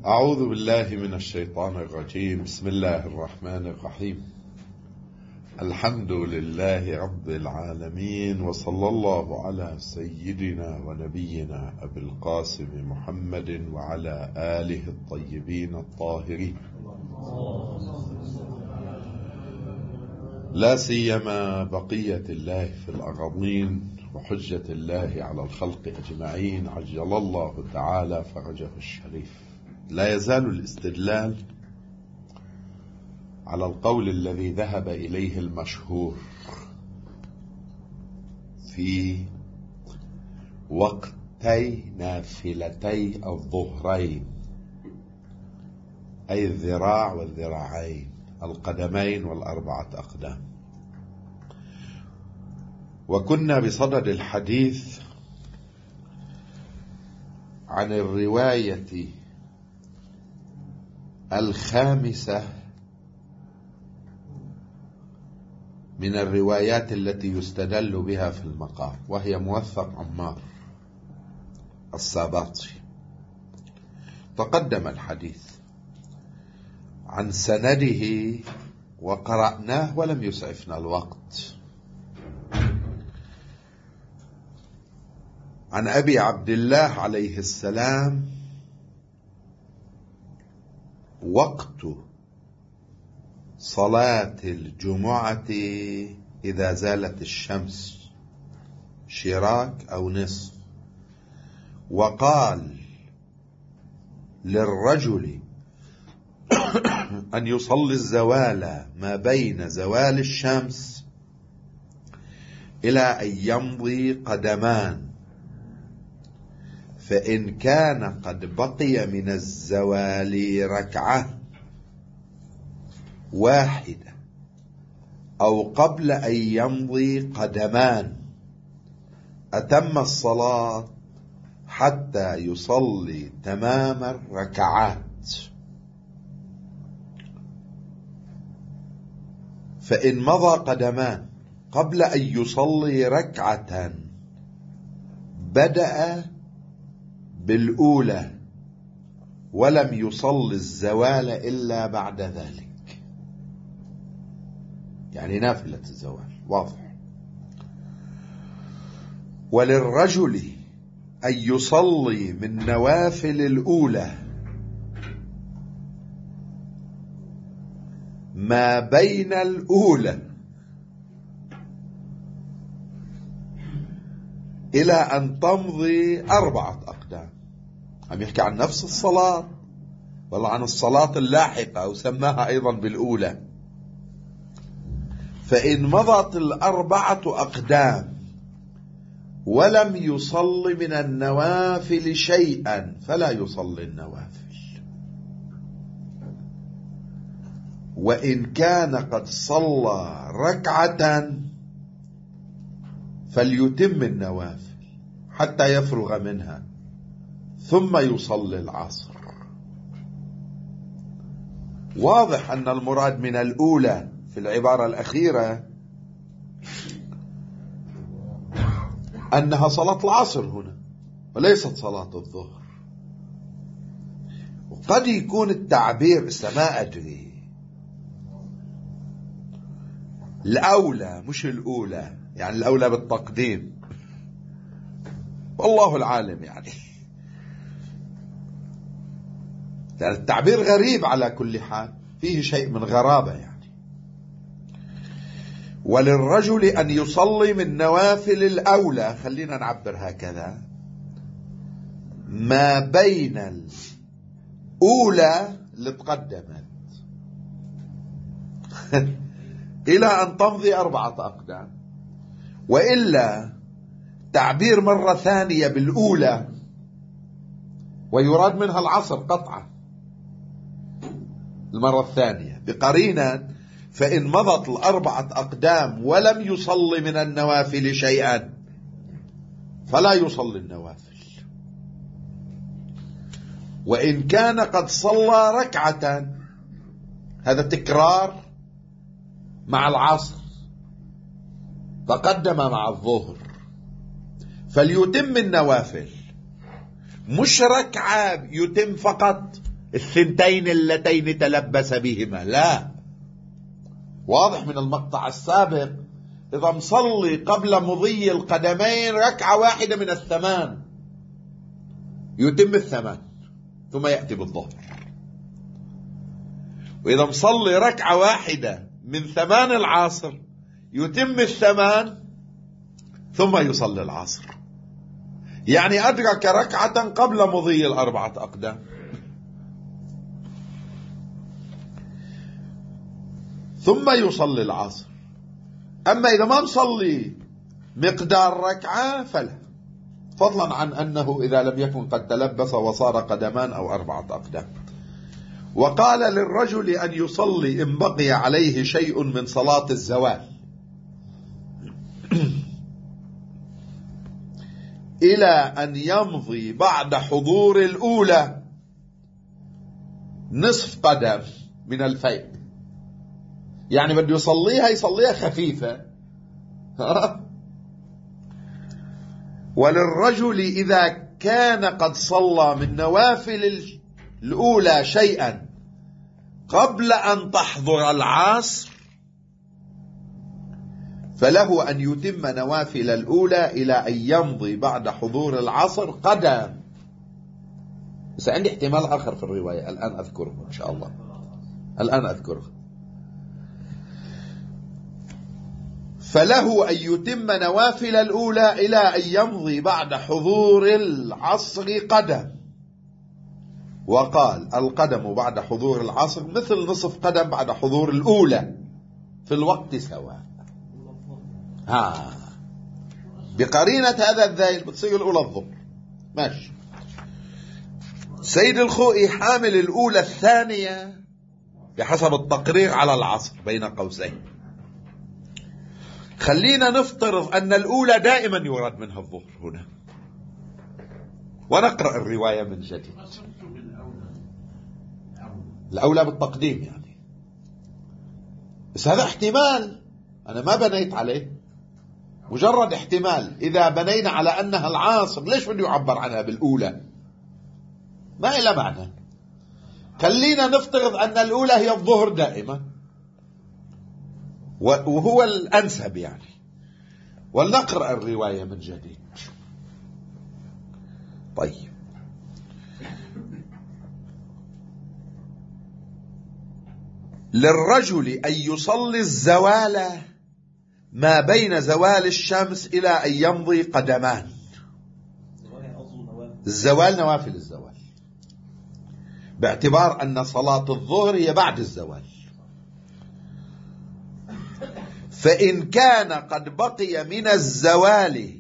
أعوذ بالله من الشيطان الرجيم. بسم الله الرحمن الرحيم. الحمد لله رب العالمين، وصلى الله على سيدنا ونبينا أبي القاسم محمد وعلى آله الطيبين الطاهرين، لا سيما بقية الله في الأرضين وحجة الله على الخلق أجمعين، عجل الله تعالى فرجه الشريف. لا يزال الاستدلال على القول الذي ذهب إليه المشهور في وقتي نافلتي الظهرين، أي الذراع والذراعين، القدمين والأربعة أقدام. وكنا بصدد الحديث عن الرواية الخامسة من الروايات التي يستدل بها في المقام، وهي موثق عمار الساباطي. تقدم الحديث عن سنده وقرأناه ولم يسعفنا الوقت. عن أبي عبد الله عليه السلام: وقت صلاة الجمعة إذا زالت الشمس، شراك أو نصف. وقال للرجل أن يصلي الزوال ما بين زوال الشمس إلى أن يمضي قدمان، فإن كان قد بقي من الزوال ركعة واحدة أو قبل أن يمضي قدمان أتم الصلاة حتى يصلي تمام الركعات. فإن مضى قدمان قبل أن يصلي ركعة بدأ بالأولى ولم يصل الزوال إلا بعد ذلك، يعني نافلة الزوال، واضح. وللرجل أن يصلي من نوافل الأولى ما بين الأولى إلى أن تمضي 4 أقدام. عم يحكي عن نفس الصلاة ولا عن الصلاة اللاحقة، وسماها أيضا بالأولى. فإن مضت 4 أقدام ولم يصل من النوافل شيئا فلا يصلي النوافل. وإن كان قد صلى ركعة فليتم النوافل حتى يفرغ منها ثم يصلي العصر. واضح أن المراد من الأولى في العبارة الأخيرة أنها صلاة العصر هنا وليست صلاة الظهر. وقد يكون التعبير ما أدري، الأولى مش الأولى، يعني الأولى بالتقديم، والله العالم. يعني التعبير غريب على كل حال، فيه شيء من غرابة يعني. وللرجل أن يصلي من نوافل الأولى، خلينا نعبر هكذا، ما بين الأولى اللي تقدمت إلى أن تمضي 4 أقدام. وإلا تعبير مرة ثانية بالأولى ويراد منها العصر قطعا المرة الثانية بقرينة: فإن مضت 4 أقدام ولم يصلي من النوافل شيئا فلا يصلي النوافل. وإن كان قد صلى ركعة، هذا تكرار مع العصر، تقدم مع الظهر، فليتم النوافل، مش ركعة يتم فقط الثنتين اللتين تلبس بهما، لا. واضح من المقطع السابق إذا مصلي قبل مضي القدمين ركعة واحدة من الثمان يتم الثمان ثم يأتي بالظهر، وإذا مصلي ركعة واحدة من ثمان العصر يتم الثمان ثم يصلي العصر، يعني أدرك ركعة قبل مضي الأربعة أقدام. ثم يصلي العصر. أما إذا ما مصلي مقدار ركعة فلا، فضلا عن أنه إذا لم يكن قد تلبس وصار قدمان أو أربعة أقدام. وقال للرجل أن يصلي إن بقي عليه شيء من صلاة الزوال إلى أن يمضي بعد حضور الأولى نصف قدم من الفيء، يعني بده يصليها خفيفة. وللرجل إذا كان قد صلى من نوافل الأولى شيئا قبل أن تحضر العصر فله أن يتم نوافل الأولى إلى أن يمضي بعد حضور العصر قدم. بس عندي احتمال آخر في الرواية الآن أذكره إن شاء الله، الآن أذكره. فله أن يتم نوافل الأولى إلى أن يمضي بعد حضور العصر قدم. وقال القدم بعد حضور العصر مثل نصف قدم بعد حضور الأولى في الوقت سواء. بقرينة هذا الذيل بتصير الأولى الظهر، ماشي. سيد الخوئي حامل الأولى الثانية بحسب التقرير على العصر بين قوسين. خلينا نفترض أن الأولى دائما يراد منها الظهر هنا، ونقرأ الرواية من جديد. الأولى بالتقديم يعني، بس هذا احتمال، أنا ما بنيت عليه، مجرد احتمال. إذا بنينا على أنها العاصر ليش بده يعبر عنها بالأولى؟ ما إلى معنى. خلينا نفترض أن الأولى هي الظهر دائما، وهو الأنسب يعني، ولنقرأ الرواية من جديد. طيب، للرجل أن يصلي الزوال ما بين زوال الشمس إلى أن يمضي قدمان. الزوال نوافل الزوال، باعتبار أن صلاة الظهر هي بعد الزوال. فإن كان قد بقي من الزوال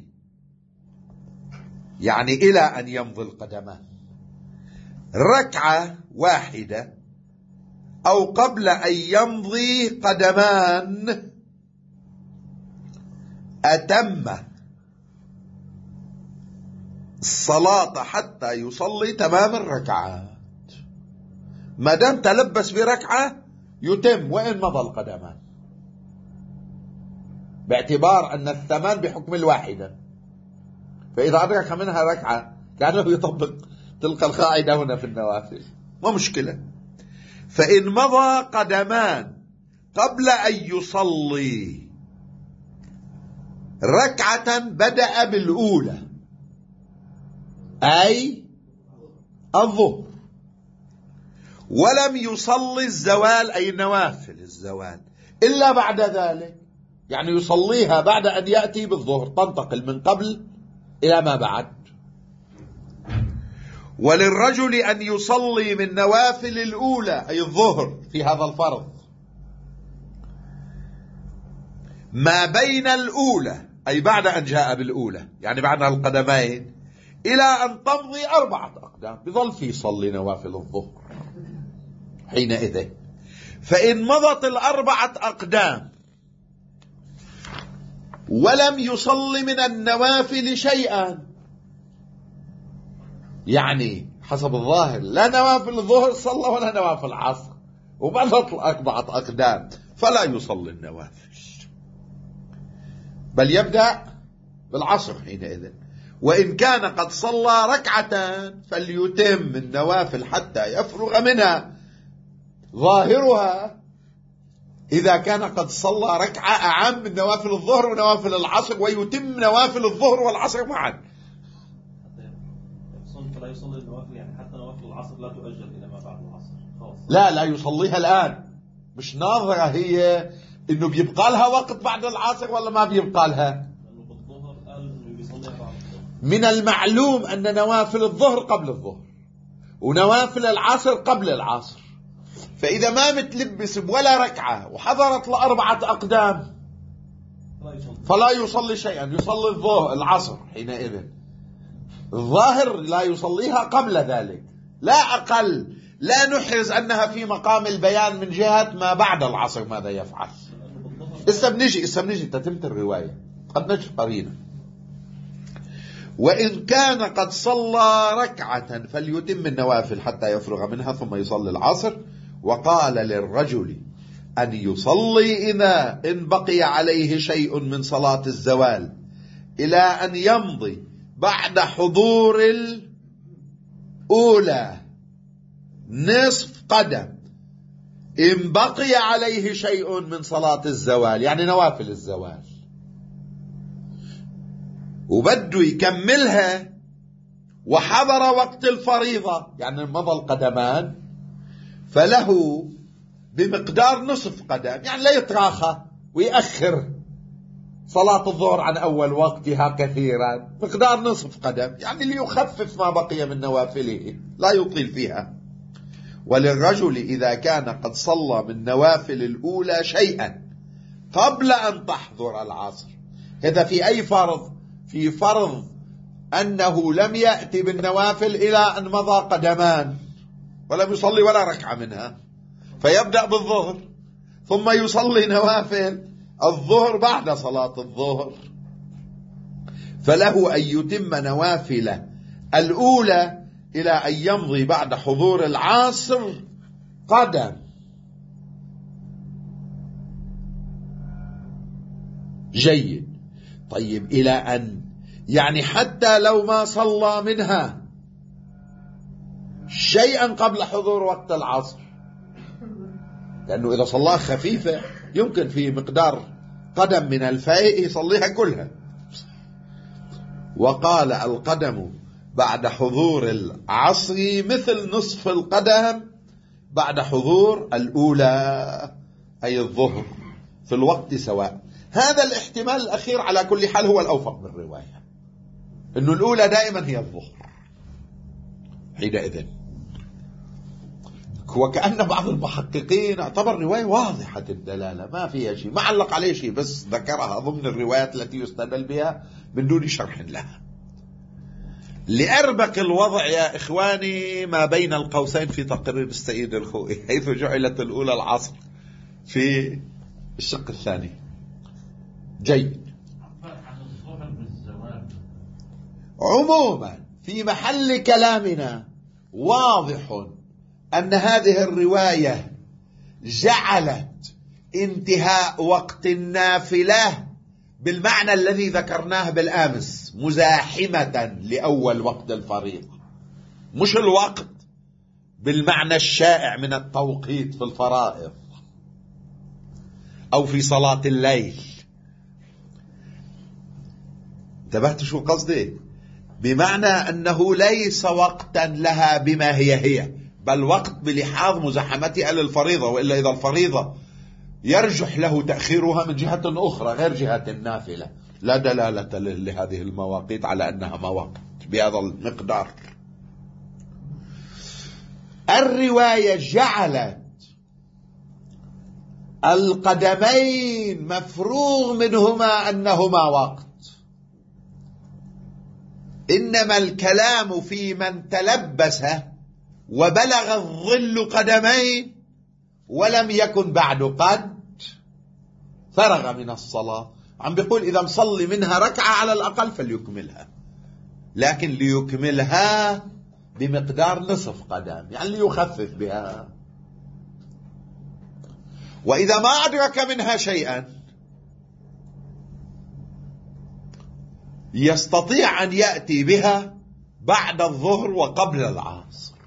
يعني إلى أن يمضي القدمان ركعة واحدة أو قبل أن يمضي قدمان أتم الصلاة حتى يصلي تمام الركعات. ما دام تلبس بركعة يتم وإن مضى القدمان، باعتبار أن الثمان بحكم الواحدة، فإذا أدرك منها ركعة كأنه يطبق تلك القاعدة هنا في النوافل، ما مشكلة. فإن مضى قدمان قبل أن يصلي ركعة بدأ بالأولى أي الظهر ولم يصلي الزوال أي نوافل الزوال إلا بعد ذلك، يعني يصليها بعد أن يأتي بالظهر، تنتقل من قبل إلى ما بعد. وللرجل أن يصلي من نوافل الأولى أي الظهر في هذا الفرض ما بين الأولى أي بعد أن جاء بالأولى، يعني بعد القدمين، إلى أن تمضي 4 أقدام، بظل في يصلي نوافل الظهر حينئذ. فإن مضت 4 أقدام ولم يصلي من النوافل شيئا، يعني حسب الظاهر لا نوافل الظهر صلى ولا نوافل العصر، ومضت 4 أقدام، فلا يصلي النوافل، بل يبدأ بالعصر حينئذ. وإن كان قد صلى ركعة فليتم النوافل حتى يفرغ منها. ظاهرها إذا كان قد صلى ركعة أعم من نوافل الظهر ونوافل العصر، ويتم نوافل الظهر والعصر معا. فلا يصلي النوافل، يعني حتى نوافل العصر لا تؤجل إلى ما بعد العصر خلاص. لا يصليها الآن، مش ناظرة هي إنه بيبقى لها وقت بعد العصر ولا ما بيبقى لها. من المعلوم أن نوافل الظهر قبل الظهر ونوافل العصر قبل العصر، فإذا ما متلبس ولا ركعة وحضرت ل4 أقدام فلا يصلي شيئا، يصلي الظهر العصر حينئذ. الظاهر لا يصليها قبل ذلك، لا أقل. لا نحرز أنها في مقام البيان من جهة ما بعد العصر ماذا يفعل. إسا بنجي تتمت الرواية، قد نجد قرينة. وإن كان قد صلى ركعة فليتم النوافل حتى يفرغ منها ثم يصلي العصر. وقال للرجل أن يصلي إذا إن بقي عليه شيء من صلاة الزوال إلى أن يمضي بعد حضور الأولى نصف قدم. إن بقي عليه شيء من صلاة الزوال يعني نوافل الزوال وبده يكملها وحضر وقت الفريضة يعني مضى القدمان، فله بمقدار نصف قدم، يعني لا يتراخى ويأخر صلاة الظهر عن أول وقتها كثيرا، مقدار نصف قدم يعني ليخفف ما بقي من نوافله لا يطيل فيها. وللرجل إذا كان قد صلى من نوافل الأولى شيئا قبل أن تحضر العصر، هذا في أي فرض؟ في فرض أنه لم يأتي بالنوافل إلى أن مضى قدمان ولم يصلي ولا ركعة منها، فيبدأ بالظهر ثم يصلي نوافل الظهر بعد صلاة الظهر، فله أن يتم نوافل الأولى إلى أن يمضي بعد حضور العصر قدم. جيد. طيب إلى أن يعني حتى لو ما صلى منها شيئا قبل حضور وقت العصر، لأنه إذا صلاها خفيفة يمكن في مقدار قدم من الفائق يصليها كلها. وقال القدم بعد حضور العصر مثل نصف القدم بعد حضور الأولى أي الظهر في الوقت سواء. هذا الاحتمال الأخير على كل حال هو الأوفق بالرواية، إنه الأولى دائما هي الظهر حينئذ. وكأن بعض المحققين اعتبر رواية واضحة الدلالة ما فيها شيء، ما علق عليه شيء، بس ذكرها ضمن الروايات التي يستدل بها من دون شرح لها. لأربك الوضع يا إخواني ما بين القوسين في تقرير السيد الخوئي، حيث جعلت الأولى العصر في الشق الثاني. جيد. عموما في محل كلامنا واضح أن هذه الرواية جعلت انتهاء وقت النافلة بالمعنى الذي ذكرناه بالأمس مزاحمة لأول وقت الفريضة، مش الوقت بالمعنى الشائع من التوقيت في الفرائض أو في صلاة الليل. انتبهت شو قصدي؟ بمعنى أنه ليس وقتا لها بما هي بل وقت بلحاظ مزاحمتها للفريضة، وإلا إذا الفريضة يرجح له تأخيرها من جهة أخرى غير جهة النافلة لا دلالة لهذه المواقيت على أنها مواقيت بهذا المقدار. الرواية جعلت القدمين مفروغ منهما أنهما وقت، إنما الكلام في من تلبس وبلغ الظل قدمين ولم يكن بعد قد فرغ من الصلاة. عم بيقول إذا مصلي منها ركعة على الأقل فليكملها، لكن ليكملها بمقدار نصف قدم يعني ليخفف بها. وإذا ما أدرك منها شيئا يستطيع أن يأتي بها بعد الظهر وقبل العصر.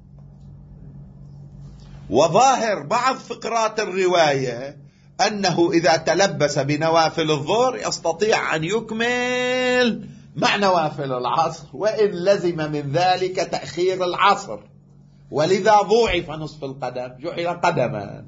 وظاهر بعض فقرات الرواية أنه إذا تلبس بنوافل الظهر يستطيع أن يكمل مع نوافل العصر، وإن لزم من ذلك تأخير العصر، ولذا ضوعف نصف القدم، جعل قدما.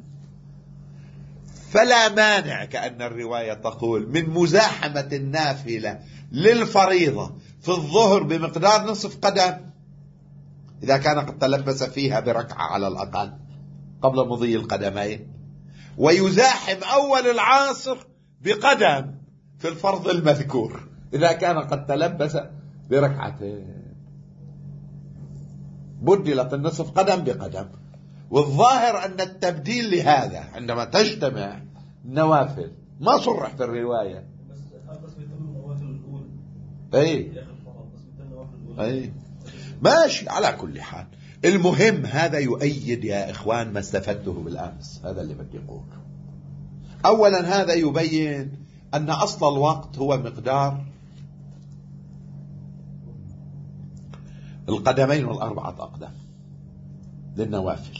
فلا مانع كأن الرواية تقول من مزاحمة النافلة للفريضة في الظهر بمقدار نصف قدم إذا كان قد تلبس فيها بركعة على الأقل قبل مضي القدمين، ويزاحم أول العصر بقدم في الفرض المذكور إذا كان قد تلبس بركعتين. بدلت النصف قدم بقدم. والظاهر أن التبديل لهذا عندما تجتمع نوافل ما صرح في الرواية. بس بيتم النوافل الأولى. أي ماشي. على كل حال المهم هذا يؤيد يا إخوان ما استفدته بالأمس. هذا اللي بدي أقوله. أولا هذا يبين أن أصل الوقت هو مقدار القدمين والأربعة أقدام للنوافل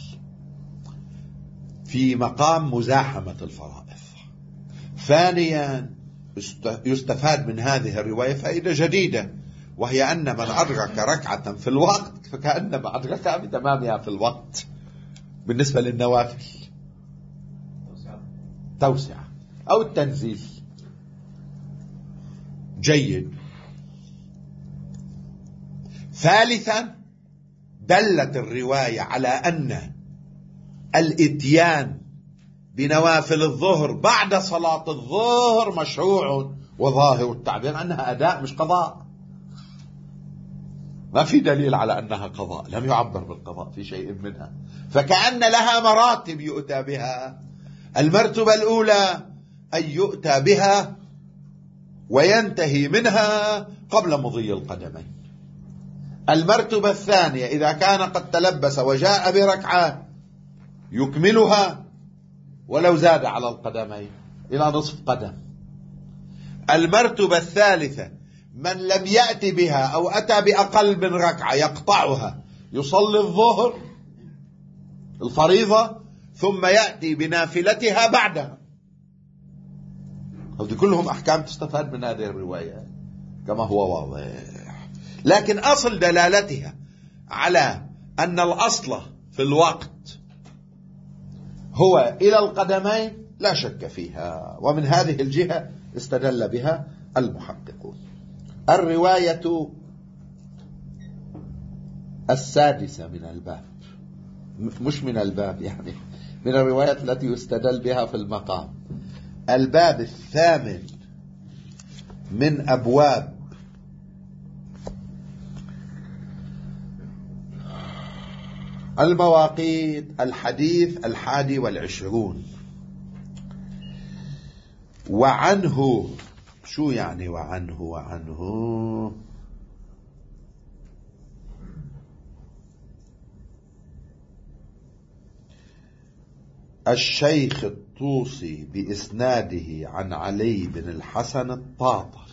في مقام مزاحمة الفرائض. ثانيا يستفاد من هذه الرواية فائدة جديدة، وهي أن من أدرك ركعة في الوقت فكأنما أدركها بتمامها في الوقت. بالنسبة للنوافل توسعة أو التنزيل. جيد. ثالثا دلت الرواية على أن الإتيان بنوافل الظهر بعد صلاة الظهر مشروع، وظاهر التعبير أنها أداء مش قضاء. ما في دليل على أنها قضاء، لم يعبر بالقضاء في شيء منها. فكأن لها مراتب يؤتى بها. المرتبة الأولى أن يؤتى بها وينتهي منها قبل مضي القدمين. المرتبة الثانية إذا كان قد تلبس وجاء بركعة يكملها ولو زاد على القدمين إلى نصف قدم. المرتبة الثالثة من لم يأتي بها أو أتى بأقل من ركعة يقطعها، يصلي الظهر الفريضة ثم يأتي بنافلتها بعدها. هذه كلهم أحكام تستفاد من هذه الرواية كما هو واضح. لكن أصل دلالتها على أن الأصل في الوقت هو إلى القدمين لا شك فيها، ومن هذه الجهة استدل بها المحققون. الرواية السادسة من الباب، مش من الباب يعني، من الروايات التي يستدل بها في المقام. الباب الثامن من أبواب المواقيت، الحديث 21. وعنه، شو يعني وعنه الشيخ الطوسي بإسناده عن علي بن الحسن الطاطري.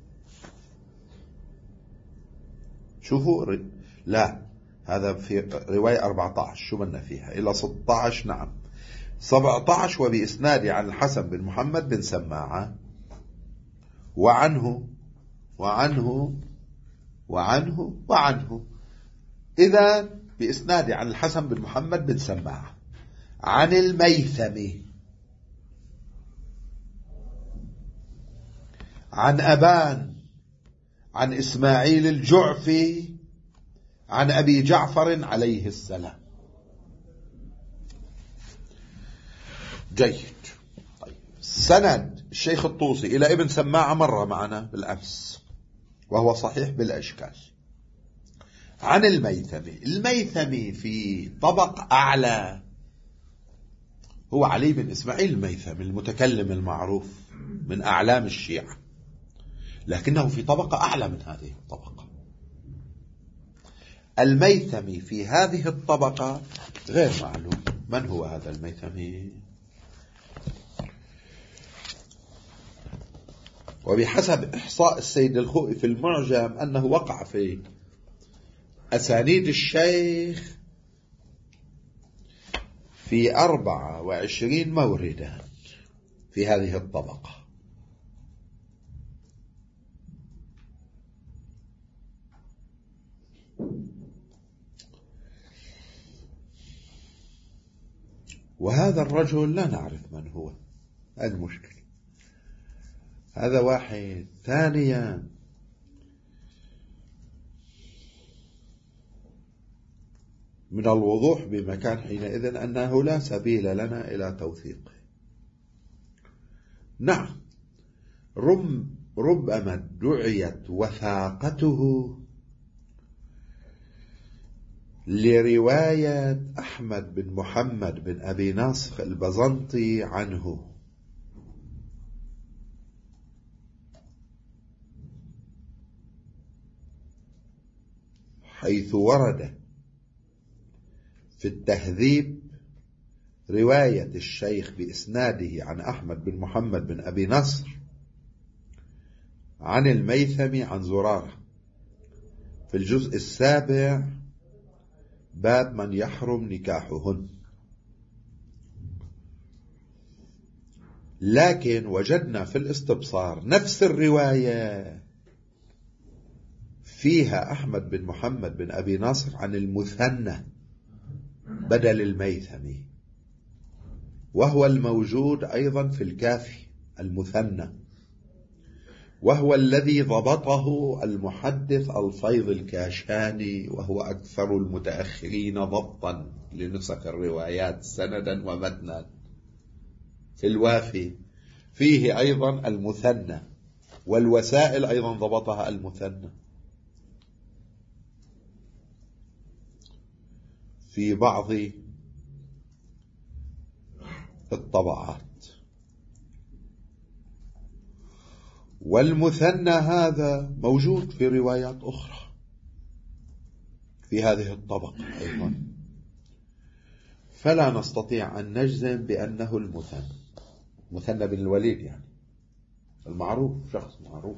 شوفوا لا، هذا في رواية 14، شو بدنا فيها إلى 16؟ نعم 17. وبإسناده عن الحسن بن محمد بن سماعة. وعنه وعنه وعنه وعنه. إذا بإسناده عن الحسن بن محمد بن سماعة عن الميثمي عن أبان عن إسماعيل الجعفي عن أبي جعفر عليه السلام. جيد. طيب. سند الشيخ الطوسي إلى ابن سماعة مر معنا بالأمس وهو صحيح بالأشكال. عن الميثمي في طبق أعلى هو علي بن إسماعيل الميثمي المتكلم المعروف من أعلام الشيعة، لكنه في طبقة أعلى من هذه الطبقة. الميثمي في هذه الطبقة غير معلوم. من هو هذا الميثمي؟ وبحسب إحصاء السيد الخوئي في المعجم أنه وقع في أسانيد الشيخ في 24 موردا في هذه الطبقة. وهذا الرجل لا نعرف من هو، هذا المشكلة. هذا واحد. ثانيا، من الوضوح بمكان حينئذ أنه لا سبيل لنا إلى توثيقه. نعم، ربما ادعيت وثاقته لرواية أحمد بن محمد بن أبي ناصر البزنطي عنه، حيث ورد في التهذيب رواية الشيخ بإسناده عن أحمد بن محمد بن أبي نصر عن الميثمي عن زرارة في الجزء 7 باب من يحرم نكاحهن. لكن وجدنا في الاستبصار نفس الرواية فيها أحمد بن محمد بن أبي نصر عن المثنى بدل الميثمي، وهو الموجود أيضا في الكافي المثنى، وهو الذي ضبطه المحدث الفيض الكاشاني، وهو أكثر المتأخرين ضبطا لنسخ الروايات سندا ومتنا. في الوافي فيه أيضا المثنى، والوسائل أيضا ضبطها المثنى. في بعض الطبعات. والمثنى هذا موجود في روايات أخرى في هذه الطبقة أيضا، فلا نستطيع أن نجزم بأنه مثنى بن الوليد، يعني المعروف، شخص معروف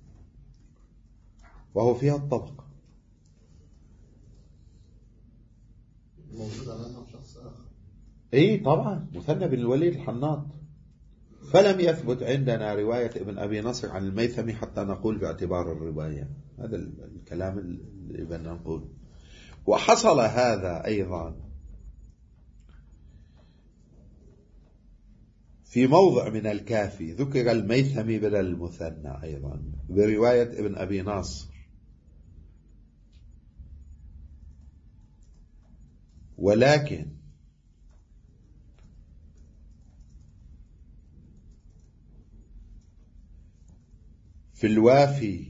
وهو فيها الطبقة. موجود على شخص آخر. اي طبعا، مثنى بن الوليد الحناط. فلم يثبت عندنا رواية ابن أبي نصر عن الميثمي حتى نقول باعتبار الرواية. هذا الكلام اللي بدنا نقول. وحصل هذا أيضا في موضع من الكافي، ذكر الميثمي بدل المثنى أيضا برواية ابن أبي نصر، ولكن في الوافي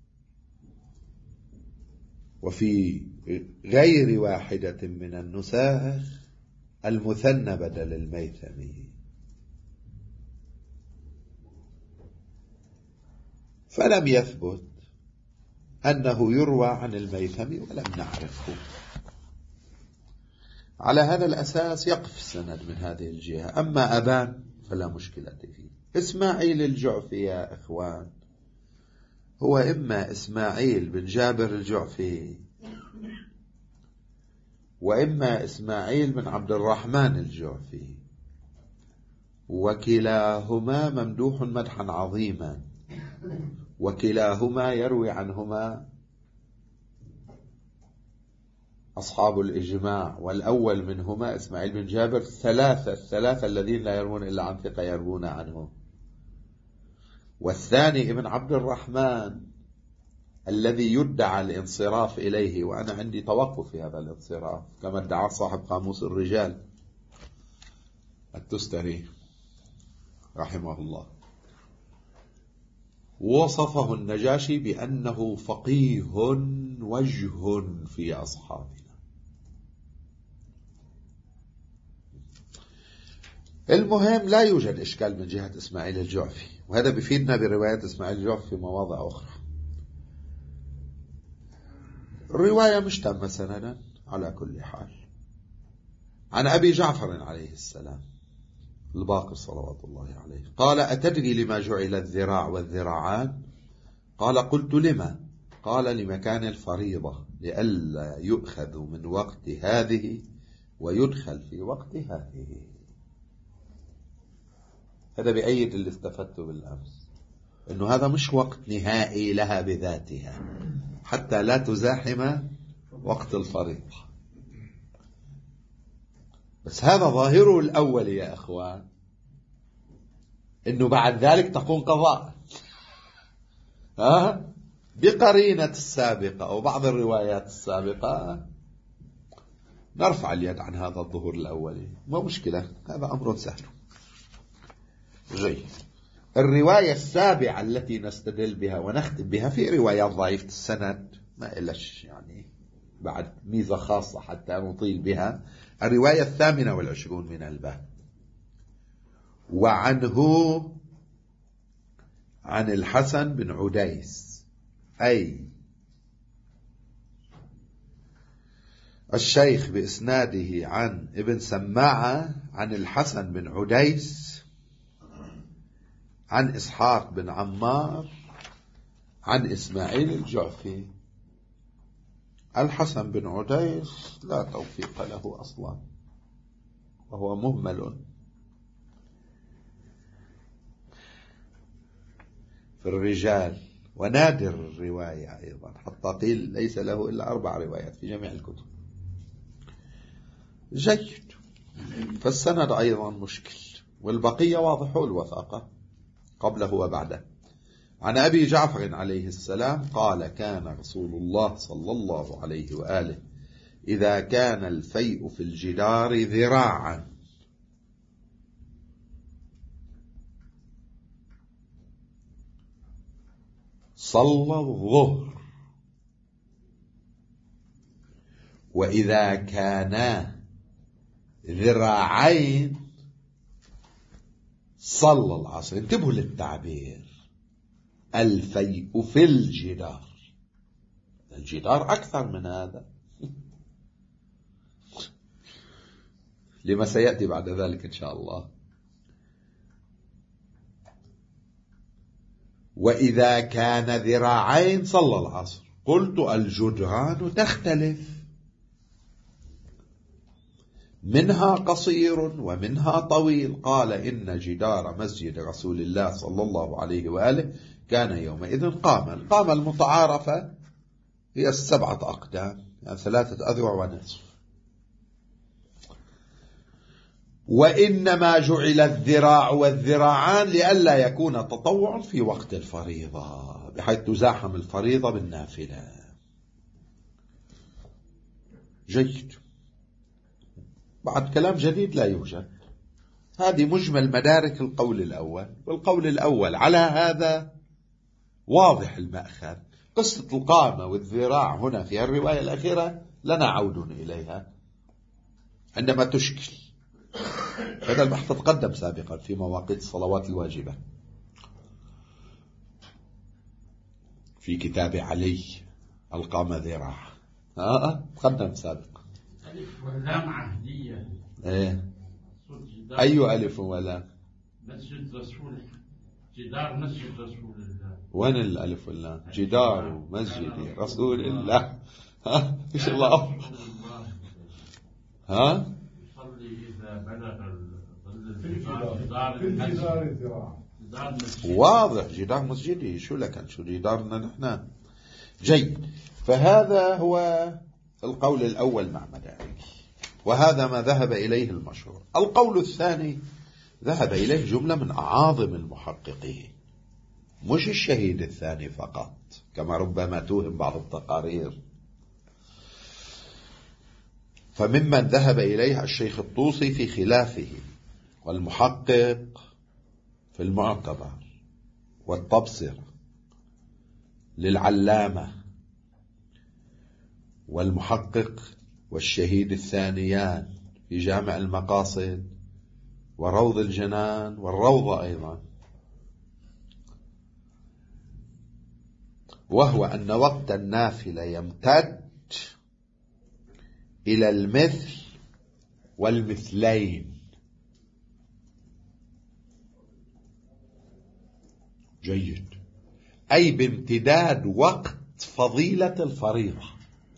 وفي غير واحدة من النساخ المثنى بدل الميثمي، فلم يثبت أنه يروى عن الميثمي ولم نعرفه. على هذا الأساس يقف السند من هذه الجهة. أما أبان فلا مشكلة فيه. إسماعيل الجعفي يا إخوان هو إما إسماعيل بن جابر الجعفي، وإما إسماعيل بن عبد الرحمن الجعفي، وكلاهما ممدوح مدحا عظيما، وكلاهما يروي عنهما أصحاب الإجماع. والأول منهما إسماعيل بن جابر الثلاثة الذين لا يروون إلا عن ثقة يروون عنه، والثاني ابن عبد الرحمن الذي يدعى الانصراف إليه، وأنا عندي توقف في هذا الانصراف كما ادعى صاحب قاموس الرجال التستري رحمه الله. وصفه النجاشي بأنه فقيه وجه في أصحابنا. المهم لا يوجد إشكال من جهة إسماعيل الجعفي، وهذا بيفيدنا برواية إسماعيل الجعفي في مواضع أخرى. الرواية مش تامة سندا على كل حال عن أبي جعفر عليه السلام الباقر صلوات الله عليه. قال: أتدري لما جعل الذراع والذراعان؟ قال: قلت: لما؟ قال: لمكان الفريضة، لئلا يؤخذ من وقت هذه ويدخل في وقت هذه. هذا بأيد اللي استفدته بالأمس، إنه هذا مش وقت نهائي لها بذاتها حتى لا تزاحم وقت الفريضة. بس هذا ظاهره الأول يا أخوان، إنه بعد ذلك تكون قضاء بقرينة السابقة أو بعض الروايات السابقة نرفع اليد عن هذا الظهور الأولي، ما مشكلة، هذا أمر سهل. جيد. الرواية السابعة التي نستدل بها ونختم بها في روايات ضعيفة السند، ما إلش يعني بعد ميزة خاصة حتى نطيل بها. الرواية 28 من الباب، وعنه عن الحسن بن عديس، أي الشيخ بإسناده عن ابن سماعة عن الحسن بن عديس عن إسحاق بن عمار عن إسماعيل الجعفي. الحسن بن عديس لا توثيق له أصلا، وهو مهمل في الرجال ونادر الرواية أيضا، حتى قيل ليس له إلا 4 روايات في جميع الكتب. جيد. فالسند أيضا مشكل، والبقية واضح الوثاقة قبله وبعده. عن أبي جعفر عليه السلام قال: كان رسول الله صلى الله عليه وآله إذا كان الفيء في الجدار ذراعا صلى الظهر، وإذا كانا ذراعين صلى العصر. انتبهوا للتعبير، الفيء في الجدار، الجدار أكثر من هذا لما سيأتي بعد ذلك إن شاء الله. وإذا كان ذراعين صلى العصر. قلت: الجدران تختلف، منها قصير ومنها طويل. قال: إن جدار مسجد رسول الله صلى الله عليه وآله كان يومئذ قاما. قام المتعارفة هي 7 أقدام، يعني 3 أذرع ونصف. وإنما جعل الذراع والذراعان لئلا يكون تطوع في وقت الفريضة، بحيث تزاحم الفريضة بالنافلة. جيد. بعد كلام جديد لا يوجد. هذه مجمل مدارك القول الأول، والقول الأول على هذا واضح المأخذ. قصة القامة والذراع هنا في الرواية الأخيرة لنا عود إليها عندما تشكل. هذا البحث تقدم سابقا في مواقيت الصلوات الواجبة في كتاب علي القامة ذراع، تقدم سابقا. ألف ولام عهدية. أي ألف ولام؟ مسجد رسول، جدار مسجد رسول الله. وين الألف واللام؟ جدار مسجد رسول الله. إيش الله؟ يصلي إذا بلغ جدار الذراع. واضح جدار مسجدي. شو لك شو جدارنا نحن؟ جيد. فهذا هو القول الأول مع مدارك، وهذا ما ذهب إليه المشهور. القول الثاني ذهب إليه جملة من أعاظم المحققين، مش الشهيد الثاني فقط كما ربما توهم بعض التقارير. فممن ذهب إليه الشيخ الطوسي في خلافه، والمحقق في المعتبر، والتبصرة للعلامة، والمحقق والشهيد الثانيان في جامع المقاصد، وروض الجنان، والروضة أيضا. وهو أن وقت النافلة يمتد إلى المثل والمثلين، جيد. أي بامتداد وقت فضيلة الفريضة.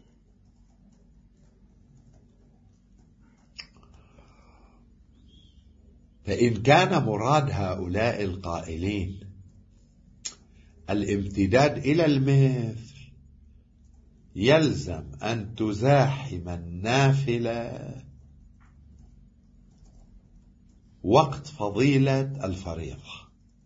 فإن كان مراد هؤلاء القائلين الامتداد إلى المثل، يلزم أن تزاحم النافلة وقت فضيلة الفريضة،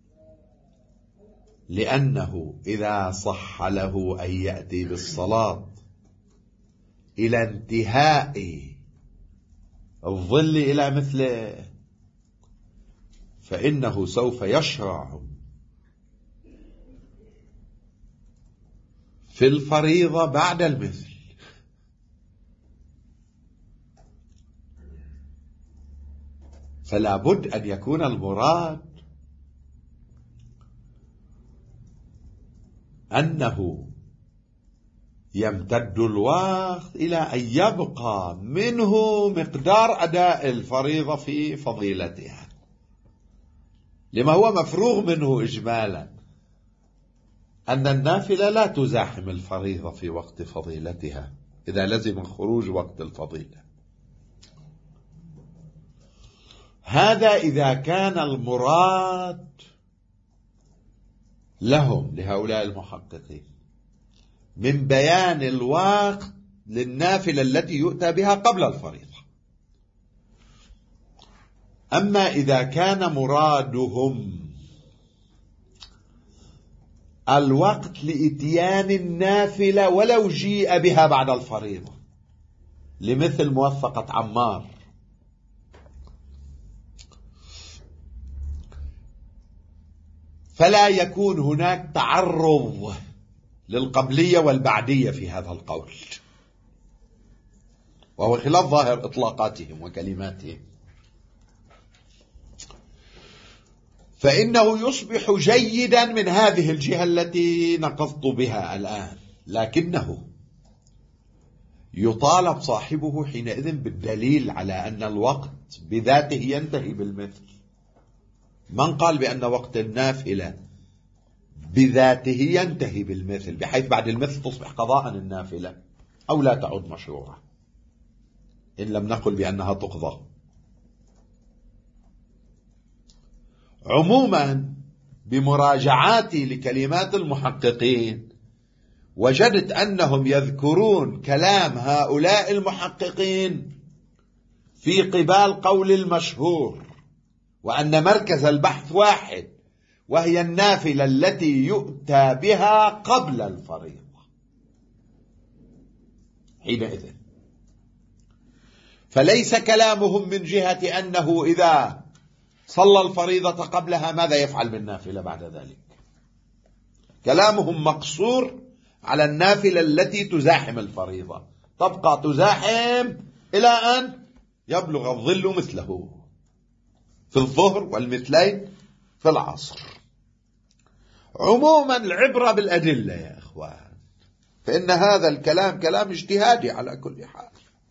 لأنه إذا صح له أن يأتي بالصلاة إلى انتهاء الظل إلى مثله، فإنه سوف يشرع في الفريضة بعد المثل. فلا بد أن يكون المراد أنه يمتد الوقت إلى أن يبقى منه مقدار أداء الفريضة في فضيلتها، لما هو مفروغ منه إجمالا أن النافلة لا تزاحم الفريضة في وقت فضيلتها إذا لزم خروج وقت الفضيلة. هذا إذا كان المراد لهم لهؤلاء المحققين من بيان الوقت للنافلة التي يؤتى بها قبل الفريضة. أما إذا كان مرادهم الوقت لإتيان النافلة ولو جيء بها بعد الفريضة، لمثل موثقة عمار، فلا يكون هناك تعرض للقبلية والبعدية في هذا القول، وهو خلاف ظاهر إطلاقاتهم وكلماتهم. فإنه يصبح جيدا من هذه الجهة التي نقضت بها الآن، لكنه يطالب صاحبه حينئذ بالدليل على أن الوقت بذاته ينتهي بالمثل. من قال بأن وقت النافلة بذاته ينتهي بالمثل، بحيث بعد المثل تصبح قضاء النافلة أو لا تعد مشروعة، إن لم نقل بأنها تقضى. عموما بمراجعاتي لكلمات المحققين وجدت أنهم يذكرون كلام هؤلاء المحققين في قبال قول المشهور، وأن مركز البحث واحد، وهي النافلة التي يؤتى بها قبل الفريضة. حينئذ فليس كلامهم من جهة أنه إذا صلى الفريضة قبلها ماذا يفعل بالنافلة بعد ذلك. كلامهم مقصور على النافلة التي تزاحم الفريضة، تبقى تزاحم إلى أن يبلغ الظل مثله في الظهر والمثلين في العصر. عموما العبرة بالأدلة يا إخوان، فإن هذا الكلام كلام اجتهادي على كل حال.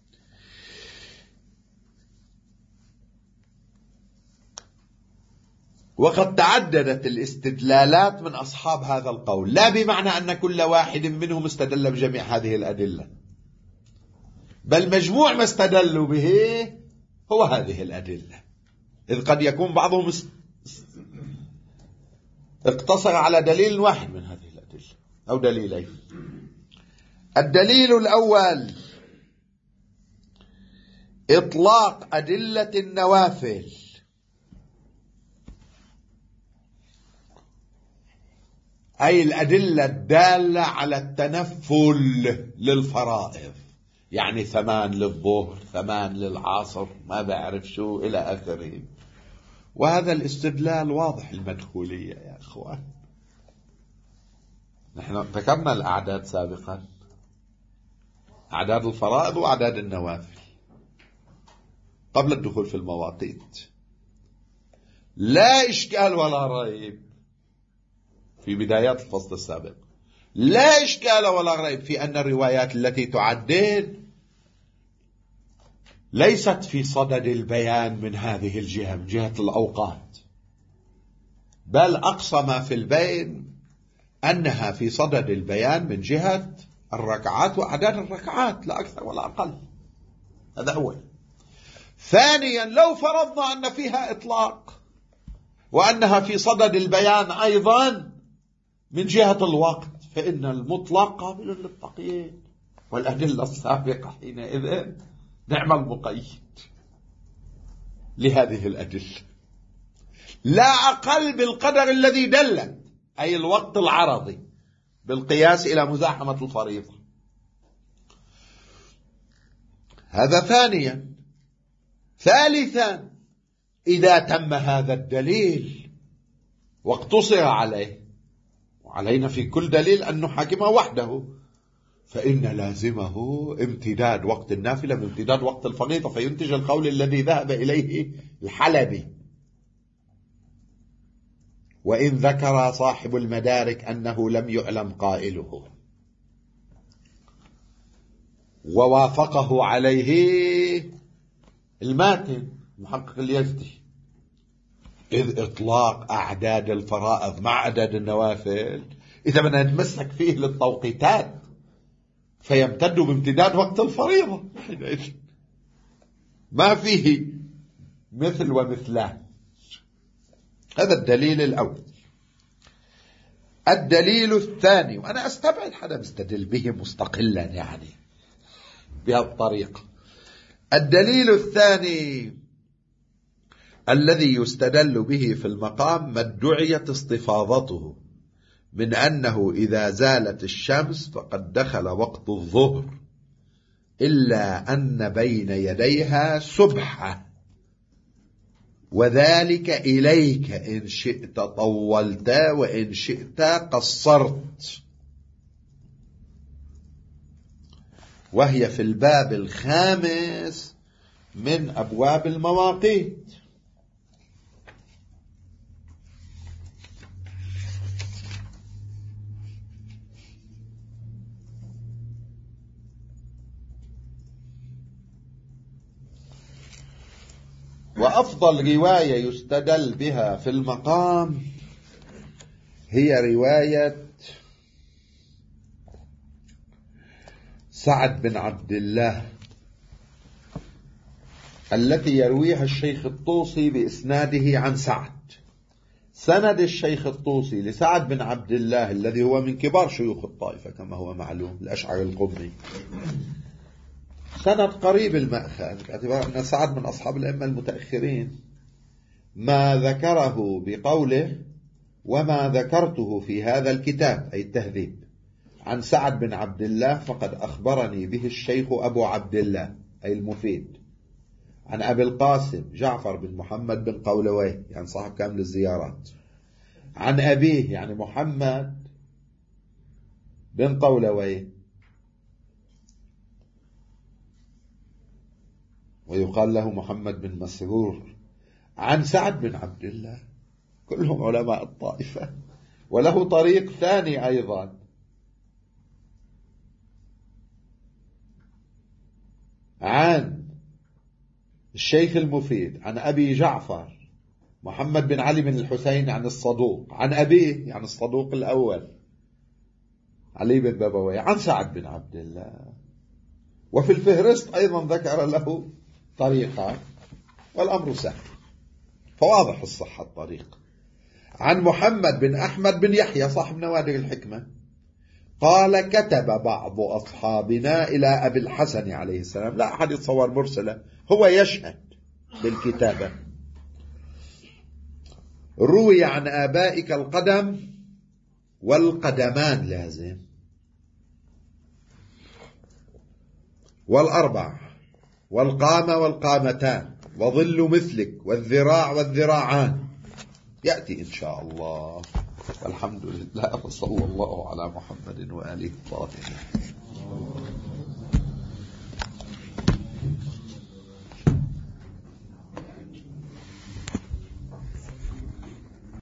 وقد تعددت الاستدلالات من أصحاب هذا القول، لا بمعنى أن كل واحد منهم استدل بجميع هذه الأدلة، بل مجموع ما استدلوا به هو هذه الأدلة، إذ قد يكون بعضهم اقتصر على دليل واحد من هذه الأدلة أو دليلين. الدليل الأول إطلاق أدلة النوافل أي الأدلة الدالة على التنفل للفرائض، يعني 8 للظهر 8 للعصر ما بعرف شو إلى آخره. وهذا الاستدلال واضح المدخولية يا أخوان. نحن ذكرنا الأعداد سابقا، أعداد الفرائض وأعداد النوافل قبل الدخول في المواقيت. لا إشكال ولا ريب في بدايات الفصل السابق، لا إشكال ولا ريب في أن الروايات التي تعدد ليست في صدد البيان من هذه الجهة، من جهة الأوقات، بل أقصى ما في البين أنها في صدد البيان من جهة الركعات وأعداد الركعات، لا أكثر ولا أقل. هذا أول. ثانيا، لو فرضنا أن فيها إطلاق وأنها في صدد البيان أيضا من جهة الوقت، فإن المطلق قابل للتقييد، والأدلة السابقة حينئذ نعم المقيد لهذه الأدلة، لا أقل بالقدر الذي دلت، أي الوقت العرضي، بالقياس إلى مزاحمة الفريضة. هذا ثانيا. ثالثا، إذا تم هذا الدليل واقتصر عليه، وعلينا في كل دليل أن نحاكمه وحده، فإن لازمه امتداد وقت النافلة بامتداد وقت الفريضة، فينتج القول الذي ذهب إليه الحلبي. وإن ذكر صاحب المدارك أنه لم يعلم قائله، ووافقه عليه الماتن محقق اليزدي، إذ إطلاق أعداد الفرائض مع أعداد النوافل إذا بدنا نتمسك فيه للتوقيتات فيمتد بامتداد وقت الفريضة، ما فيه مثل ومثلان. هذا الدليل الأول. الدليل الثاني، وأنا أستبعد حدا مستدل به مستقلا يعني بهذه الطريقة. الدليل الثاني الذي يستدل به في المقام ما ادعيت استفاضته من أنه إذا زالت الشمس فقد دخل وقت الظهر، إلا أن بين يديها سبحة، وذلك إليك إن شئت طولت وإن شئت قصرت، وهي في الباب الخامس من أبواب المواقيت. وأفضل رواية يستدل بها في المقام هي رواية سعد بن عبد الله التي يرويها الشيخ الطوسي بإسناده عن سعد. سند الشيخ الطوسي لسعد بن عبد الله الذي هو من كبار شيوخ الطائفة كما هو معلوم، الأشعري القمي، سند قريب المأخذ، باعتبار أن سعد من أصحاب الأئمة المتأخرين. ما ذكره بقوله وما ذكرته في هذا الكتاب أي التهذيب عن سعد بن عبد الله فقد أخبرني به الشيخ أبو عبد الله أي المفيد عن أبي القاسم جعفر بن محمد بن قولويه يعني صاحب كامل الزيارات، عن أبيه يعني محمد بن قولويه ويقال له محمد بن مسرور، عن سعد بن عبد الله، كلهم علماء الطائفة. وله طريق ثاني أيضا عن الشيخ المفيد عن أبي جعفر محمد بن علي بن الحسين عن الصدوق عن أبيه يعني الصدوق الأول علي بن بابويه عن سعد بن عبد الله. وفي الفهرست أيضا ذكر له طريقة والأمر سهل فواضح الصحة الطريق. عن محمد بن أحمد بن يحيى صاحب نوادر الحكمة قال كتب بعض أصحابنا إلى أبي الحسن عليه السلام، لا أحد يتصور مرسلة، هو يشهد بالكتابة، روي عن آبائك القدم والقدمان لازم والأربع والقامة والقامتان وظل مثلك والذراع والذراعان، يأتي إن شاء الله. والحمد لله وصلى الله على محمد وآله الطاهرين.